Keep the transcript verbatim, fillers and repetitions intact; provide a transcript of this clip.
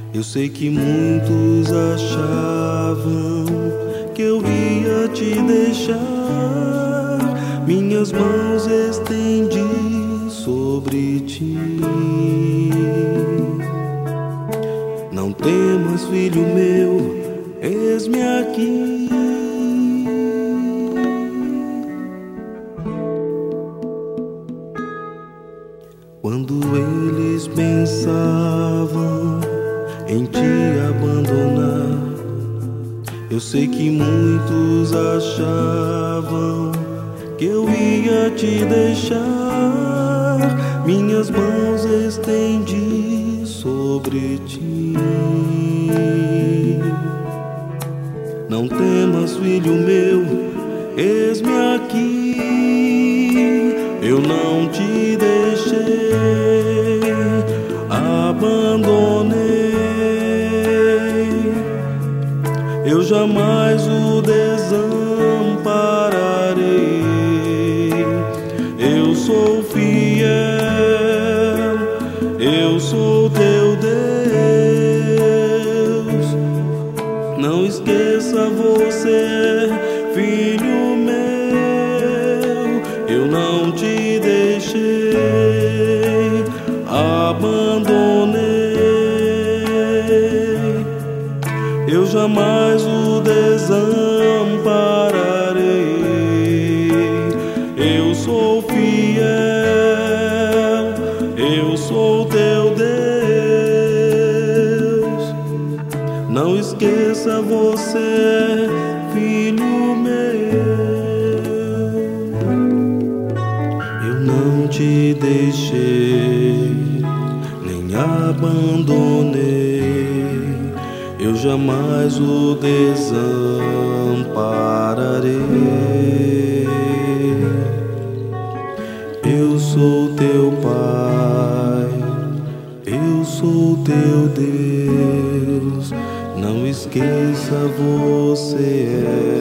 Eu sei que muitos achavam que eu ia te deixar. Minhas mãos estendi sobre ti. Não temas, filho meu, eis-me aqui. Quando eles pensavam em te abandonar, eu sei que muitos achavam que eu ia te deixar. Minhas mãos estendi sobre ti. Não temas, filho meu, eis-me aqui. Eu não te deixei, abandonei. Eu jamais o desampararei. Eu sou fiel, eu sou teu Deus. Não esqueça você, filho meu. Eu não te deixei, abandonei. Eu jamais o desampararei. Eu sou fiel, eu sou teu Deus. Não esqueça você, filho meu. Eu não te deixei, nem abandonei. Eu jamais o desampararei. Eu sou teu Pai, eu sou teu Deus. Não esqueça, você é